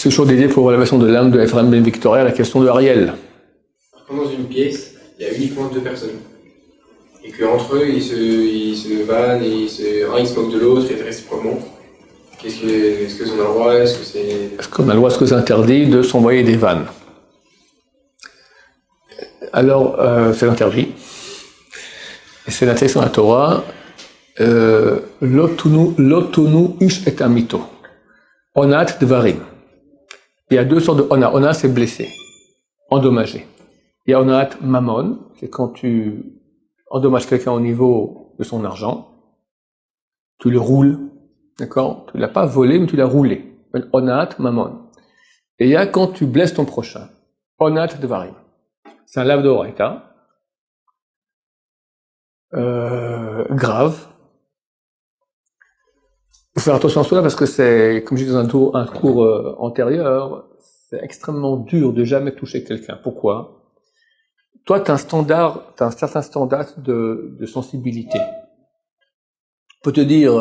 C'est toujours dédié pour l'élévation de l'âme de Ephraim Ben Victoria, la question de Ariel. Quand dans une pièce, il y a uniquement 2 personnes. Et qu'entre eux, ils se vannent, un il se moque de l'autre, et réciproquement. Est-ce que c'est un droit? Est-ce qu'on a le droit, est-ce que c'est interdit de s'envoyer des vannes? Alors, c'est interdit. Et c'est la texte dans la Torah, Lotunu ish et amito. Onat dvarim. Il y a 2 sortes de ona. Ona, c'est blessé, endommagé. Il y a onat mamon, c'est quand tu endommages quelqu'un au niveau de son argent, tu le roules, d'accord? Tu ne l'as pas volé, mais tu l'as roulé. Onat mamon. Et il y a quand tu blesses ton prochain. Onat dvarim. C'est un lave d'oraita. Grave. Il faut faire attention à cela parce que c'est, comme je disais dans un cours antérieur, c'est extrêmement dur de jamais toucher quelqu'un. Pourquoi? Toi, tu as un certain standard de sensibilité. On peut te dire,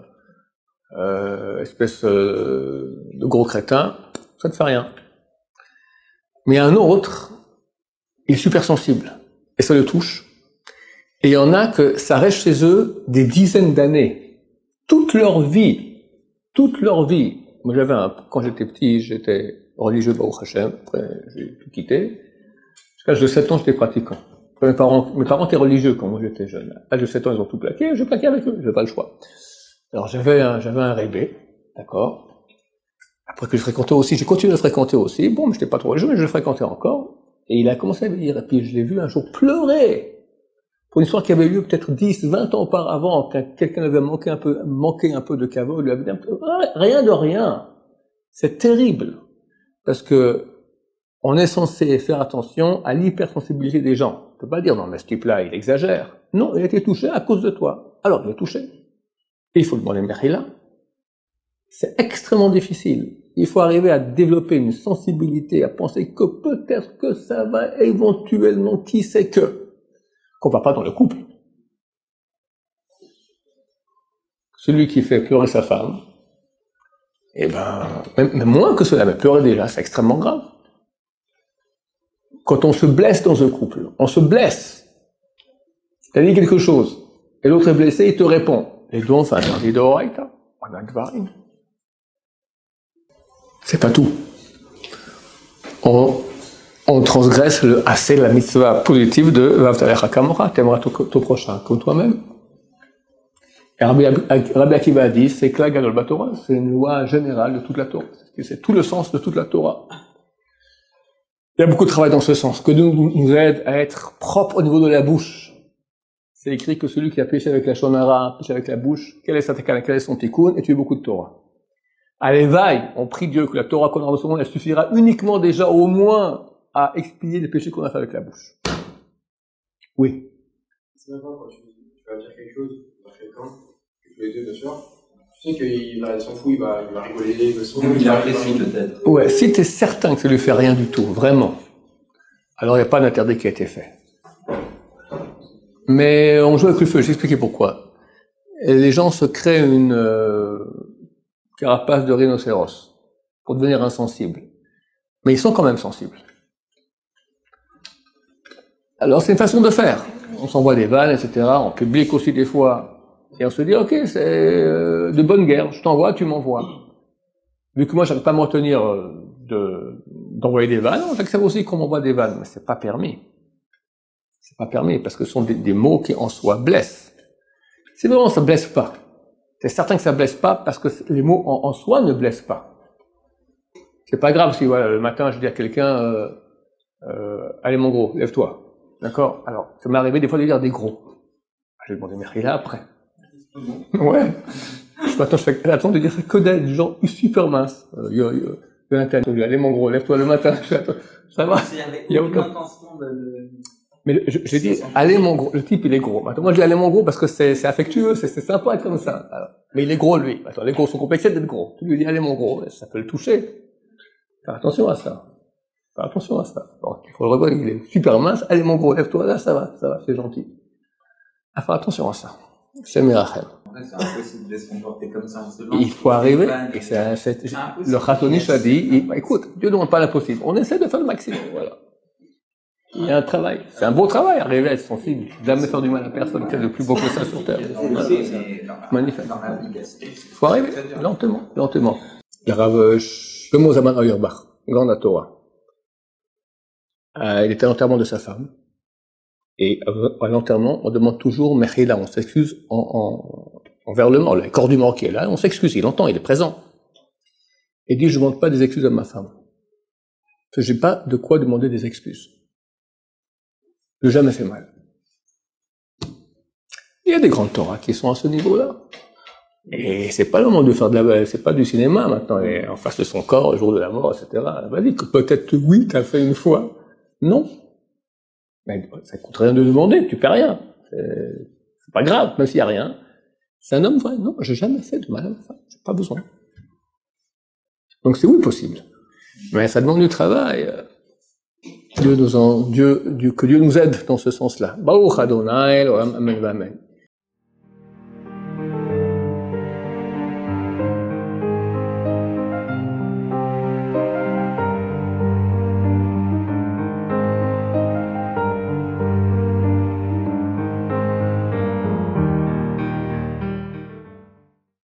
espèce de gros crétin, ça ne fait rien. Mais un autre, il est super sensible et ça le touche. Et il y en a que ça reste chez eux des dizaines d'années, toute leur vie. Moi, quand j'étais petit, j'étais religieux Baruch Hashem, après j'ai tout quitté. Jusqu'à l'âge de 7 ans, j'étais pratiquant. Après, mes parents étaient religieux quand moi j'étais jeune. À l'âge de 7 ans, ils ont tout plaqué, je plaquais avec eux, j'avais pas le choix. Alors j'avais un rébé, d'accord. Après que je fréquentais aussi, j'ai continué de le fréquenter aussi. Bon, mais j'étais pas trop religieux, mais je le fréquentais encore. Et il a commencé à venir, et puis je l'ai vu un jour pleurer. Pour une histoire qui avait lieu peut-être 10, 20 ans auparavant, quand quelqu'un avait manqué un peu de caveau, il lui avait dit rien de rien. C'est terrible. Parce que on est censé faire attention à l'hypersensibilité des gens. On peut pas dire, non, mais ce type-là, il exagère. Non, il a été touché à cause de toi. Alors, il est touché. Et il faut demander Mechila. C'est extrêmement difficile. Il faut arriver à développer une sensibilité, à penser que peut-être que ça va éventuellement, qui sait que. Qu'on ne parle pas dans le couple. Celui qui fait pleurer sa femme, eh ben, même moins que cela, mais pleurer déjà, c'est extrêmement grave. Quand on se blesse dans un couple, on se blesse. Il a dit quelque chose, et l'autre est blessé, il te répond. Et donc, c'est interdit d'oraita, on a dvarim. C'est pas tout. On transgresse le assez la mitzvah positive de Vavtalecha Kamora, t'aimeras ton prochain comme toi-même. Et Rabbi Akiva a dit, c'est Kla Gadol Batorah, c'est une loi générale de toute la Torah. C'est tout le sens de toute la Torah. Il y a beaucoup de travail dans ce sens, que nous aide à être propre au niveau de la bouche. C'est écrit que celui qui a péché avec la shonara, péché avec la bouche, quel est son tikkun, et tu as beaucoup de Torah. À l'éveil, on prie Dieu que la Torah qu'on a dans ce monde, elle suffira uniquement déjà au moins à expier les péchés qu'on a fait avec la bouche. Oui. C'est même pas quand tu vas dire quelque chose à quelqu'un, que tous les deux bien sûr, tu sais qu'il s'en fout, il va rigoler, il apprécie peut-être. Ouais, si tu es certain que ça lui fait rien du tout, vraiment, alors il n'y a pas d'interdit qui a été fait. Mais on joue avec le feu, j'ai expliqué pourquoi. Et les gens se créent une carapace de rhinocéros pour devenir insensibles. Mais ils sont quand même sensibles. Alors c'est une façon de faire. On s'envoie des vannes, etc. En public aussi des fois. Et on se dit, ok, c'est de bonne guerre. Je t'envoie, tu m'envoies. Vu que moi, je n'arrive pas à me retenir d'envoyer des vannes, j'accepte aussi qu'on m'envoie des vannes. Mais c'est pas permis. C'est pas permis parce que ce sont des mots qui en soi blessent. C'est vraiment ça blesse pas. C'est certain que ça blesse pas parce que les mots en soi ne blessent pas. C'est pas grave si voilà, le matin je dis à quelqu'un allez mon gros, lève-toi. D'accord? Alors, ça m'est arrivé des fois de dire des gros. Je vais demander Mechila après. Ouais. Maintenant, je fais attention de dire que des gens super minces. Allez mon gros, lève-toi le matin. Ça va? Il y a aucun intention de... Mais j'ai dit, allez mon gros, le type il est gros. Maintenant, moi je dis allez mon gros parce que c'est affectueux, c'est sympa comme ça. Alors, mais il est gros lui. Attends, les gros sont complexés d'être gros. Tu lui dis allez mon gros, ça peut le toucher. Faire attention à ça. Faire attention à ça. Donc, il faut le revoir, il est super mince, allez mon gros, lève-toi là, ça va, c'est gentil. À faire attention à ça. C'est Mirachel. En fait, c'est impossible de se comporter comme ça en ce moment. Il faut arriver, et le Khatonish a dit, écoute, Dieu ne demande pas l'impossible, on essaie de faire le maximum, voilà. Il y a un travail, c'est un beau travail, arriver à être sensible, jamais faire du mal à personne, qu'il y a de plus beau que ça sur Terre. Magnifique. Il faut arriver, lentement, lentement. Le Rav Shlomo Zalman Auerbach, grand de la Torah. Il était à l'enterrement de sa femme. Et à l'enterrement, on demande toujours Mechila, on s'excuse envers le mort, le corps du mort qui est là, on s'excuse, il entend, il est présent. Et dit, je ne demande pas des excuses à ma femme. Parce que j'ai pas de quoi demander des excuses. Je n'ai jamais fait mal. Il y a des grandes Torahs qui sont à ce niveau-là. Et c'est pas le moment de faire c'est pas du cinéma maintenant, et en face de son corps, le jour de la mort, etc. Vas-y, peut-être oui, t'as fait une fois. Non. Mais ça coûte rien de demander, tu perds rien. C'est pas grave, même s'il y a rien. C'est un homme vrai. Non, j'ai jamais fait de mal à ma femme. J'ai pas besoin. Donc c'est oui possible. Mais ça demande du travail. Que Dieu nous aide dans ce sens-là. Baruch Adonai, Amen, Amen.